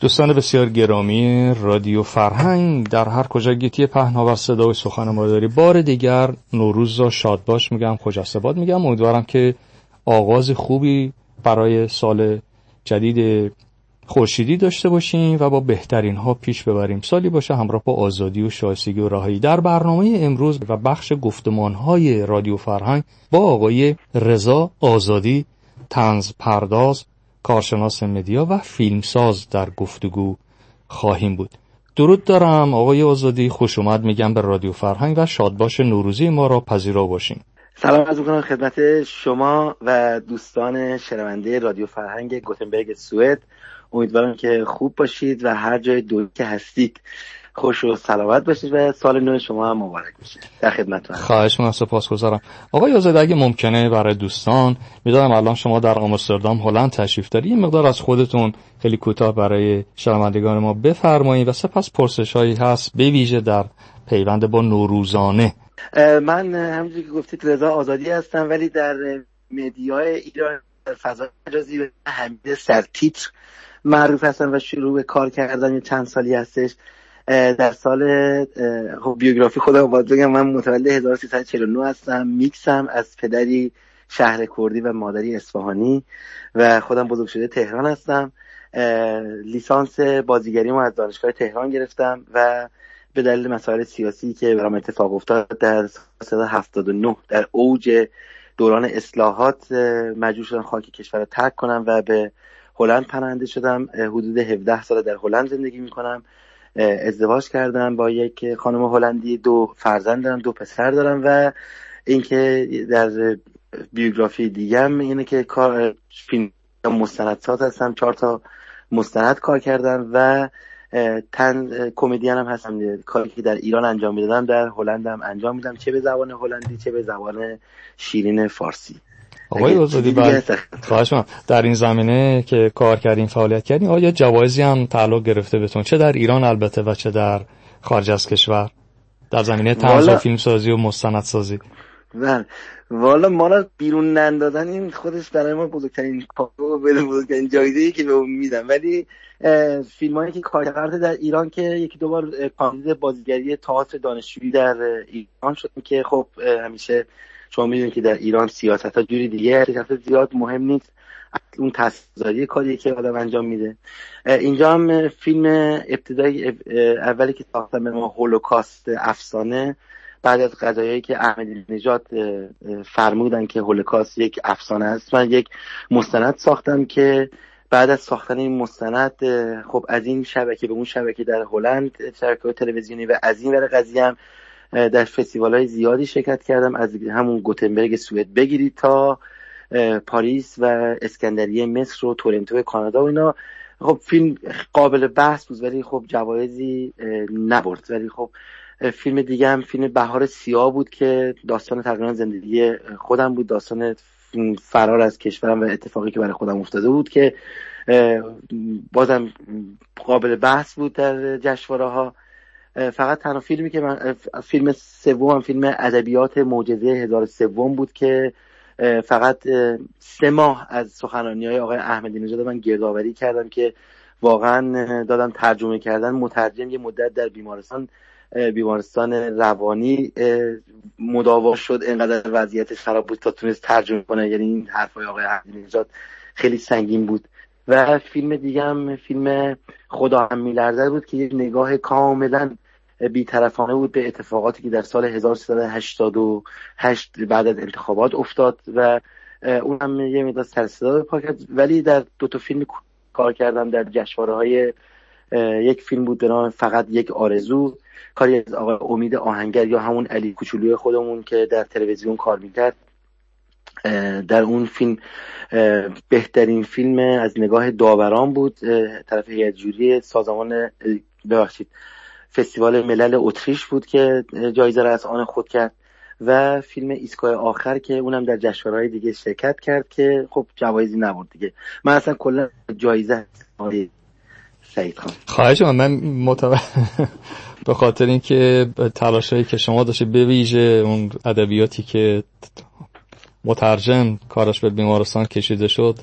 دوستان بسیار گرامی رادیو فرهنگ در هر کجا گیتی پهناور صدای سخن ما داری، بار دیگر نوروز را شاد باش میگم، خجستباد میگم. امیدوارم که آغاز خوبی برای سال جدید خورشیدی داشته باشیم و با بهترین ها پیش ببریم. سالی باشه همراه با آزادی و شایستگی و رهایی. در برنامه امروز و بخش گفتمان های رادیو فرهنگ با آقای رضا آزادی، طنز پرداز، کارشناس مدیا و فیلمساز در گفتگو خواهیم بود. درود دارم آقای آزادی، خوش اومد میگم به رادیو فرهنگ و شادباش نوروزی ما را پذیرا باشین. سلام عرض می‌کنم خدمت شما و دوستان شنونده رادیو فرهنگ گوتنبرگ سوئد. امیدوارم که خوب باشید و هر جای دنیا که هستید خوش و سلامت باشید و سال نو شما هم مبارک باشه. در خدمتتون. خواهش می‌کنم، سپاسگزارم. آقای آزادی، اگه ممکنه برای دوستان، می‌دونم الان شما در آمستردام هلند تشریف دارید، یه مقدار از خودتون خیلی کوتاه برای شنوندگان ما بفرمایید و سپس پرسش‌هایی هست به ویژه در پیوند با نوروزانه. من همونجوری که گفتید رضا آزادی هستم، ولی در مدیای ایران فضای مجازی به حمید سرتیتر معروف هستم و شروع به کار کردن چند سالی هستش. در سال بیوگرافی خودم باید بگم من متولد 1349 هستم، میکسم از پدری شهر کردی و مادری اصفهانی و خودم بزرگ شده تهران هستم. لیسانس بازیگریمو از دانشگاه تهران گرفتم و به دلیل مسائل سیاسی که برام اتفاق افتاد در سال 79 در اوج دوران اصلاحات مجبور شدم خاک کشور رو ترک کنم و به هلند پناهنده شدم. حدود 17 سال در هلند زندگی میکنم. ازدواج کردم با یک خانم هلندی، 2 فرزند دارم، 2 پسر دارم و اینکه در بیوگرافی دیگم اینه که کار فیلم مستندساز هستم، 4 تا مستند کار کردم و کمدین هم هستم. کاری که در ایران انجام میدادم در هلند هم انجام میدم، چه به زبان هلندی چه به زبان شیرین فارسی. آقای آزادی، خواهش می‌کنم در این زمینه که کار کردین، فعالیت کردین، آیا جوایزی هم تعلق گرفته بهتون، چه در ایران البته و چه در خارج از کشور، در زمینه طنز و فیلمسازی و مستندسازی؟ والا ما را بیرون نندازن این خودش برای ما بزرگترین جایزه‌ای که بهمون میدن، ولی فیلمایی که کار کرده در ایران که یکی دو بار کاندید بازیگری تئاتر دانشجویی در ایران شد که خب همیشه شما میدونید که در ایران سیاست‌ها جوری دیگه، سیاست زیاد مهم نیست، اون تاثیرگذاری کاری که آدم انجام میده. اینجا هم فیلم ابتدایی اولی که ساختم به ما هولوکاست افسانه، بعد از قضایایی که احمدی نژاد فرمودن که هولوکاست یک افسانه است، من یک مستند ساختم که بعد از ساختن این مستند خب از این شبکه به اون شبکه در هلند، شبکه‌های تلویزیونی، و از این ور قضیه هم در فستیوال‌های زیادی شرکت کردم، از همون گوتنبرگ سوئد بگیرید تا پاریس و اسکندریه مصر و تورنتو کانادا و اینا. خب فیلم قابل بحث بود ولی خب جوایزی نبرد. ولی خب فیلم دیگه هم فیلم بهار سیاه بود که داستان تقریبا زندگی خودم بود، داستان فرار از کشورم و اتفاقی که برای خودم افتاده بود که بازم قابل بحث بود در جشنواره‌ها. فقط تنها فیلمی که من فیلم سوم فیلم ادبیات معجزه 1003 بود که فقط 3 ماه از سخنرانی‌های آقای احمدی نژاد من گردآوری کردم که واقعا دادم ترجمه کردن. مترجم یه مدت در بیمارستان روانی مداوا شد، اینقدر وضعیتش خراب بود تا تونست ترجمه کنه. یعنی این حرفای آقای احمدی نژاد خیلی سنگین بود. و فیلم دیگه هم فیلم خدا هم می‌لرزد بود که یه نگاه کاملا بی‌طرفانه بود به اتفاقاتی که در سال 1388 بعد از انتخابات افتاد و اون هم یه مقدار سر و صدا پا کرد. ولی در 2 تا فیلم کار کردم در جشنواره‌های، یک فیلم بود به نام فقط یک آرزو، کاری از آقای امید آهنگر یا همون علی کوچولوی خودمون که در تلویزیون کار می‌کرد. در اون فیلم بهترین فیلم از نگاه داوران بود، طرف هیئت جوری سازمان فستیوال ملل اتریش بود که جایزه را از آن خود کرد. و فیلم ایستگاه آخر که اونم در جشنواره‌های دیگه شرکت کرد که خب جوایزی نبرد دیگه. من اصلا کلا جایزه سعید خان خواهش من به خاطر اینکه تلاشایی که شما داشتید به ویژه اون ادبیاتی که مترجم کارش به بیمارستان کشیده شد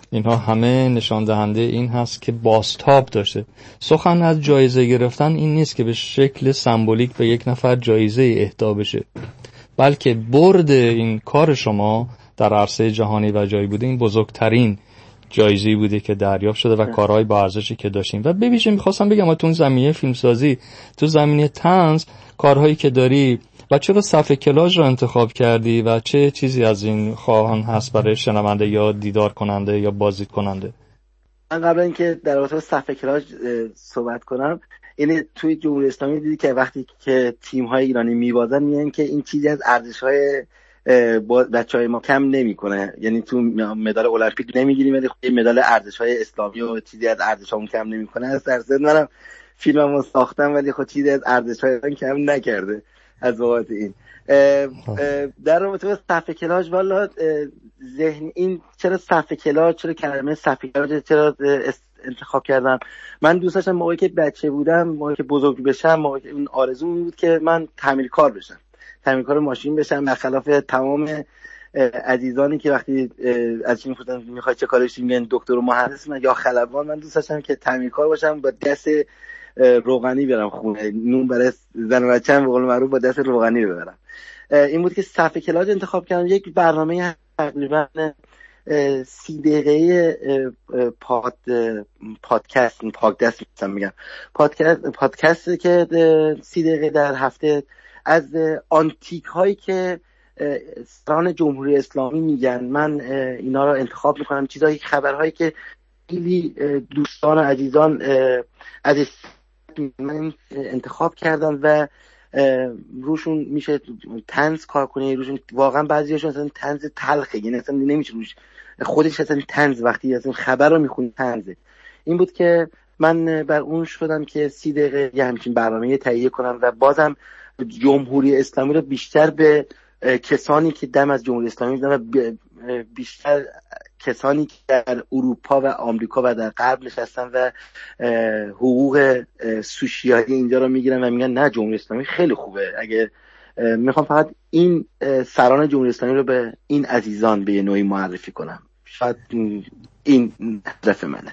اینها همه نشان دهنده این هست که بازتاب داشته. سخن از جایزه گرفتن این نیست که به شکل سمبولیک به یک نفر جایزه اهدا بشه، بلکه برد این کار شما در عرصه جهانی و جایی بوده این بزرگترین جایزه‌ای بوده که دریافت شده و کارهای با ارزشی که داشتیم. و ببینید می‌خواستم بگم تو زمینه فیلمسازی، تو زمینه طنز، کارهایی که داری و چرا صفحه کلاژ رو انتخاب کردی و چه چیزی از این خواهان هست برای شنونده یا دیدار کننده یا بازدید کننده؟ من قبل اینکه در رابطه با صفحه کلاژ صحبت کنم، یعنی توی جمهوری اسلامی دیدی که وقتی که تیم‌های ایرانی میبازن میگن که این چیزی از ارزش‌های بچه‌های ما کم نمی‌کنه، یعنی تو مدال المپیک نمیگیریم ولی خب مدال ارزش‌های اسلامی و چیزی از ارزش‌هامون کم نمی‌کنه. از درصد منم فیلممو ساختم ولی خب چیزی از ارزش‌های کم نکرده از بابت این. در رابطه با صفحه کلاژ، والا ذهن این چرا صفحه کلاژ، چرا کلمه صفحه کلاژ چرا انتخاب کردم؟ من دوست داشتم موقعی که بچه بودم، موقعی که بزرگ بشم، موقعی این آرزوم بود که من تعمیرکار بشم، تعمیرکار ماشین بشم، برخلاف تمام عزیزانی که وقتی از چی می‌پرسن می‌خوای چه کارش میگن دکتر و مهندس یا خلبان، من دوست داشتم که تعمیرکار باشم، با دست روغنی برم خونه، نون برای زن و بچه‌م به قول معروف با دست روغنی ببرم. این بود که صفحه کلاژ انتخاب کردم. یک برنامه تقریبا 30 دقیقه پادکست که 30 دقیقه در هفته از آنتیک هایی که سران جمهوری اسلامی میگن، من اینا رو انتخاب میکنم، چیزایی، خبرهایی که خیلی دوستان و عزیزان ازش من انتخاب کردم و روشون میشه طنز کار کنه، روشون واقعا بعضیاشون اصلا طنز تلخه، یعنی اصلا نمیشه روش خودش اصلا طنز، وقتی اصلا خبر رو میخونی طنزه. این بود که من بر اون شدم که 30 دقیقه یه همچین برنامه تهیه کنم و بازم جمهوری اسلامی رو بیشتر به کسانی که دم از جمهوری اسلامی میزنن و بیشتر کسانی که در اروپا و آمریکا و در غرب نشستن و حقوق سوشیالی اینجا رو میگیرن و میگن نه جمهوری اسلامی خیلی خوبه. اگه میخوام فقط این سران جمهوری اسلامی رو به این عزیزان به نوعی معرفی کنم، شاید این هدف منه.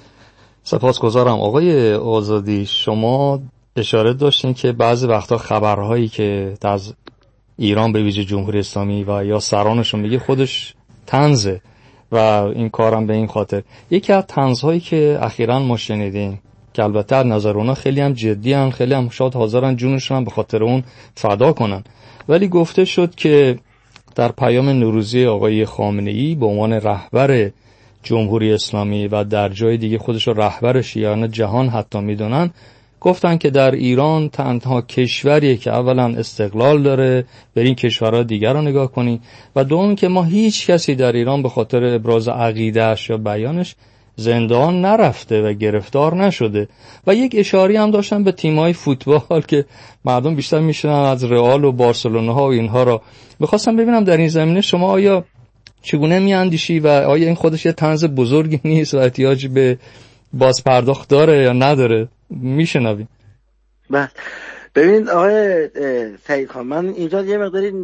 سپاسگزارم. آقای آزادی، شما اشاره داشتین که بعضی وقتا خبرهایی که از ایران به ویژه جمهوری اسلامی و یا سرانشون میگه خودش طنزه و این کارم به این خاطر. یکی از طنزهایی که اخیراً ما شنیدیم که البته از نظر اونا خیلی هم جدی هن، خیلی هم شاید حاضرن جونشون هم به خاطر اون فدا کنن، ولی گفته شد که در پیام نوروزی آقای خامنه‌ای به عنوان رهبر جمهوری اسلامی و در جای دیگه خودش رو رهبر شیعیان جهان حتی میدونن، گفتن که در ایران تنها کشوریه که اولا استقلال داره، برین کشورها دیگر رو نگاه کنی، و دوم که ما هیچ کسی در ایران به خاطر ابراز عقیدهش یا بیانش زندان نرفته و گرفتار نشده. و یک اشاری هم داشتن به تیم‌های فوتبال که مردم بیشتر میشنن از رئال و بارسلونا ها و اینها را. میخواستم ببینم در این زمینه شما آیا چگونه میاندیشی و آیا این خودش یه طنز بزرگی نیست و احتیاج به بازپرداخت داره یا نداره؟ میشنویم. بله، ببین آقای سعید خان، من اینجا یه مقداری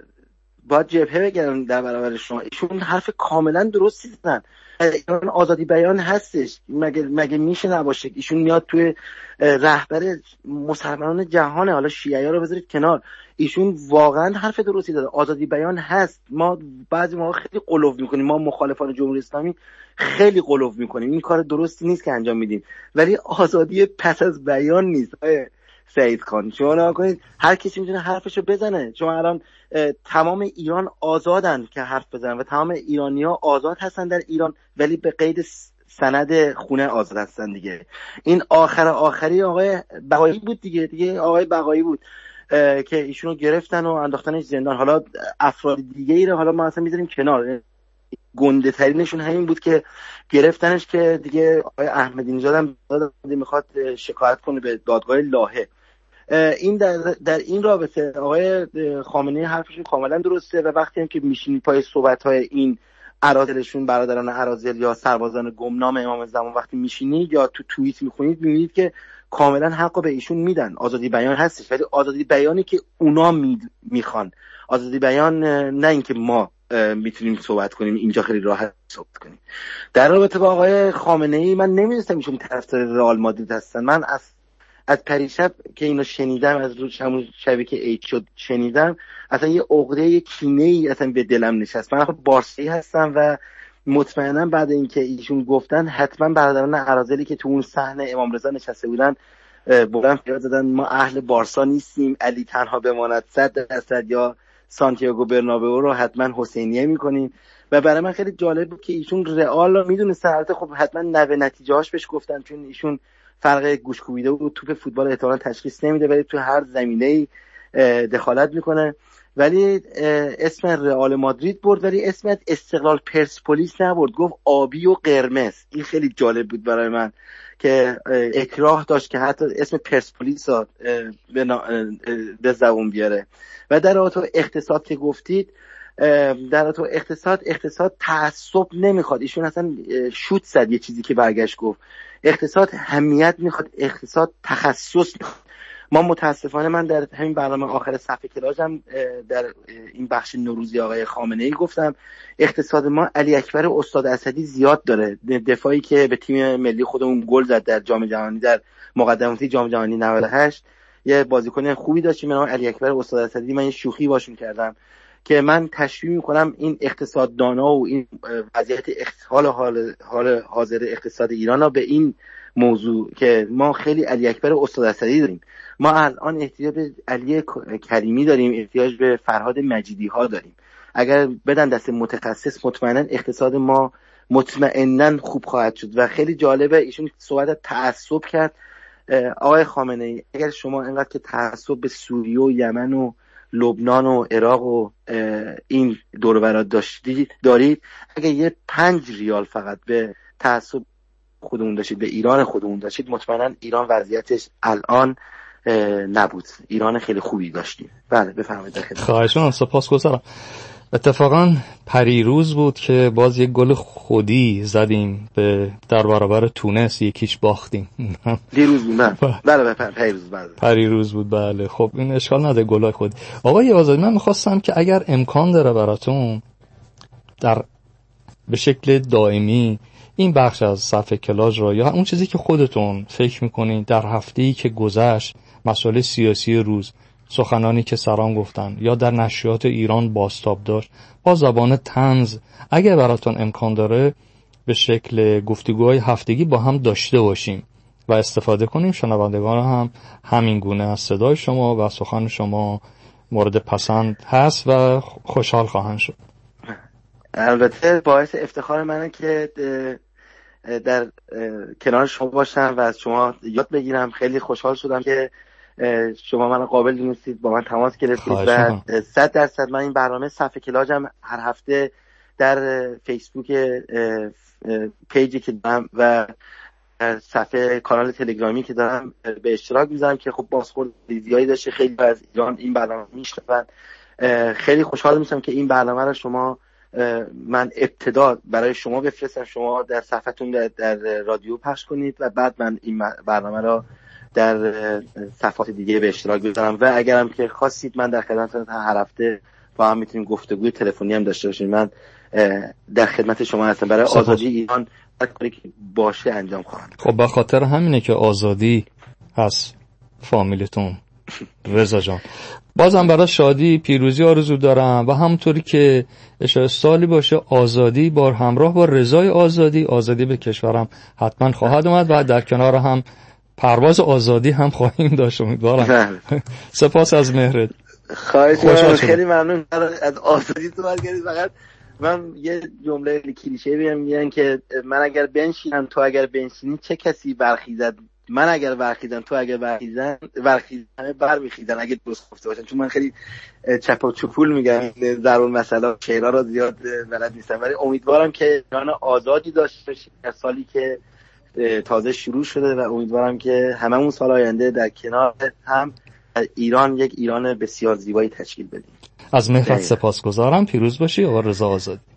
باید جبهه بگیرم در برابر شما. ایشون حرف کاملا درستی زدن. ایران آزادی بیان هستش، مگه میشه نباشه؟ ایشون میاد توی رهبر مسلمانان جهانه، حالا شیعه‌ها رو بذارید کنار، ایشون واقعا حرف درستی داره، آزادی بیان هست. ما بعضی موقع خیلی قلوف میکنیم، ما مخالفان جمهوری اسلامی خیلی قلوف میکنیم، این کار درستی نیست که انجام میدیم، ولی آزادی پس از بیان نیست. سعید خان شما نگاه کنید، هر کسی میتونه حرفشو بزنه. شما الان تمام ایران آزادن که حرف بزنن و تمام ایرانی‌ها آزاد هستن در ایران، ولی به قید سند خونه آزاد هستن دیگه. این آخری آقای بقایی بود دیگه آقای بقایی بود که ایشونو گرفتن و انداختنش زندان. حالا افراد دیگه ای رو حالا ما اصلا میذاریم کنار، گنده ترینشون همین بود که گرفتنش که دیگه آقای احمدی نژاد هم میخواد شکایت کنه به دادگاه لاهه. این در این رابطه آقای خامنه‌ای حرفشون کاملا درسته و وقتی هم که میشینید پای صحبت‌های این اراذلشون، برادران اراذل یا سربازان گمنام امام زمان، وقتی میشینید یا تو توییت میخونید میبینید که کاملا حقو به ایشون میدن. آزادی بیان هستش، ولی آزادی بیانی که اونا میخوان، آزادی بیان نه اینکه ما میتونیم صحبت کنیم، اینجا خیلی راحت صحبت کنیم. در رابطه با آقای خامنه‌ای، من نمی‌دونستم ایشون طرفدار رئال مادرید هستن. من از پریشب که اینو شنیدم، از روز همون شبی که عید شد شنیدم، اصلا یه عقده، یه کینه‌ای اصلا به دلم نشست. من بارسایی هستم و مطمئنا بعد اینکه ایشون گفتن حتما برادران اراذلی که تو اون صحنه امام رضا نشسته بودن بلند فریاد زدن ما اهل بارسا نیستیم، علی تنها بماند 100% یا سانتیاگو برنابئو رو حتما حسینیه میکنیم. و برای من خیلی جالب بود که ایشون رئال رو میدونستن، البته خب حتما نوه نتیجه‌هاش بهش گفتن چون ایشون فرق گوش کوبیده و توپ فوتبال احتمالاً تشخیص نمیده ولی تو هر زمینه‌ای دخالت میکنه. ولی اسم رئال مادرید برد ولی اسم استقلال پرسپولیس نبرد، گفت آبی و قرمز. این خیلی جالب بود برای من که اکراه داشت که حتی اسم پرسپولیس رو به زبون بیاره. و در رابطه اقتصاد که گفتید، در رابطه اقتصاد تعصب نمیخواد. ایشون اصلا شوت زد یه چیزی که برگشت گفت اقتصاد همیت میخواد، اقتصاد تخصص میخواد. ما متاسفانه من در همین برنامه آخر صفحه کلاژم در این بخش نوروزی آقای خامنه‌ای گفتم اقتصاد ما علی اکبر استاد اسدی زیاد داره. دفاعی که به تیم ملی خودمون گل زد در جام جهانی، در مقدماتی جام جهانی 98، یه بازیکن خوبی داشتیم به نام علی اکبر استاد اسدی. من یه شوخی باشون کردم که من تشبیه میکنم این اقتصاددانا و این وضعیت حال حاضر اقتصاد ایران را به این موضوع که ما خیلی علی اکبر استاد اسدی داریم. ما الان احتیاج به علی کریمی داریم، احتیاج به فرهاد مجیدی ها داریم. اگر بدن دست متخصص مطمئنا اقتصاد ما مطمئنا خوب خواهد شد. و خیلی جالبه ایشون صحبت تعصب کرد. آقای خامنه‌ای اگر شما اینقدر که تعصب به سوریه و یمن و لبنان و عراق و این دور و برات دارید، اگر یه 5 ریال فقط به تعصب خودمون داشتید، به ایران خودمون داشتید، مطمئنا ایران وضعیتش الان نبود. ایران خیلی خوبی داشتیم. بله بفرمایید. خواهش می‌کنم، سپاسگزارم. اتفاقا پریروز بود که باز یک گل خودی زدیم در برابر تونس، یکیش باختیم. دیروز بود. بله پریروز بود. بله خب این اشکال نداره، گلای خودی. آقای آزادی، من می‌خواستم که اگر امکان داره براتون به شکل دائمی این بخش از صفحه کلاژ را یا اون چیزی که خودتون فکر می‌کنید در هفته‌ای که گذشت، مسائل سیاسی روز، سخنانی که سران گفتن یا در نشریات ایران بازتاب داشت، با زبان طنز اگر براتون امکان داره به شکل گفتگوهای هفتگی با هم داشته باشیم و استفاده کنیم. شنوندگان هم همین گونه از صدای شما و سخن شما مورد پسند هست و خوشحال خواهند شد. البته باعث افتخار منه که در کنار شما باشم و از شما یاد بگیرم. خیلی خوشحال شدم که شما من قابل دونستید، با من تماس گرفتید و 100% من این برنامه صفحه کلاژم هر هفته در فیسبوک پیجی که دارم و صفحه کانال تلگرامی که دارم به اشتراک میذارم که خب بازخورد زیادی داشته. خیلی از ایران این برنامه میشنون. خیلی خوشحال میشم که این برنامه رو شما من ابتدا برای شما بفرستم، شما در صفحتون در رادیو پخش کنید و بعد من این برنامه رو در صفحات دیگه به اشتراک بذارم. و اگرم که خواستید من در خدمتتون هر هفته با هم میتونیم گفتگوی تلفنی هم داشته باشیم. من در خدمت شما هستم. برای آزادی ایران هر کاری که باشه انجام خواهم. خب به خاطر همینه که آزادی هست فامیلتون. رضا جان، بازم برای شادی پیروزی آرزو دارم و همونطوری که اشاره سالی باشه آزادی بار همراه با رضای آزادی به کشورم حتما خواهد اومد و در کنار هم پرواز آزادی هم خواهیم داشت امیدوارم. سپاس از مهرت. خواهش می‌کنم. خیلی ممنون از آزادی صحبت کردید. فقط من یه جمله کلیشه میگم که من اگر بنشینم تو اگر بنشینی چه کسی برخیزد، من اگر برخیزم تو اگر برخیزم همه برمیخیزن اگه درست گفته باشم. چون من خیلی چپ و چپول میگم در اون مسئله، شعرها رو زیاد بلد نیستم، ولی امیدوارم که ایران آزادی داشته باشه در سالی که تازه شروع شده و امیدوارم که هممون سال آینده در کنار هم ایران یک ایران بسیار زیبایی تشکیل بدیم. از مهرت سپاسگزارم. پیروز باشی آقا رضا آزادی.